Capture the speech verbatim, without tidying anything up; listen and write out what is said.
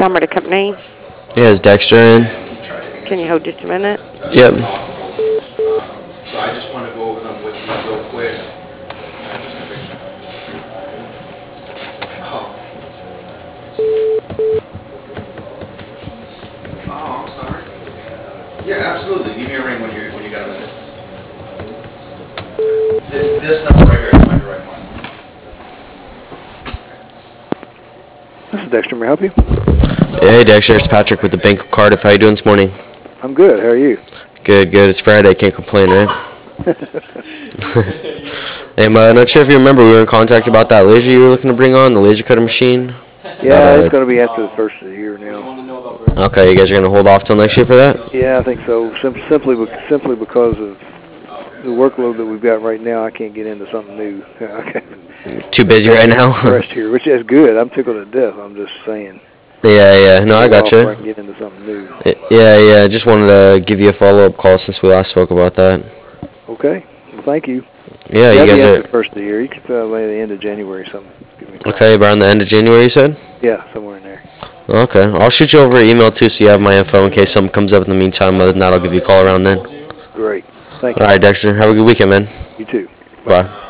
Tell me to company. Yeah, is Dexter in? Can you hold just a minute? Yep. So I just want to go over them with you real quick. Oh. Oh, I'm sorry. Yeah, absolutely. Give me a ring when you when you got a minute. This this number right here is my direct line. This is Dexter. May I help you? Hey, Dexter. It's Patrick with the Bank of Cardiff. How you doing this morning? I'm good. How are you? Good, good. It's Friday. Can't complain, right? Hey, I'm uh, not sure if you remember, we were in contact about that laser you were looking to bring on, the laser cutter machine. Yeah, uh, it's going to be after the first of the year now. Okay, you guys are going to hold off till next year for that? Yeah, I think so. Sim- simply, be- simply because of the workload that we've got right now, I can't get into something new. Too busy right now? Rest here, which is good. I'm tickled to death. I'm just saying. Yeah, yeah. No, I got you. I can get into something new. Yeah, yeah. Just wanted to give you a follow-up call since we last spoke about that. Okay. Well, thank you. Yeah, yeah you guys are. are. The first of the year. You could uh, lay the end of January or something. Give me a call. Okay, around the end of January, you said? Yeah, somewhere in there. Okay. I'll shoot you over an email, too, so you have my info in case something comes up in the meantime. Other than that, I'll give you a call around then. Great. Thank you. All right, Dexter. Have a good weekend, man. You too. Bye.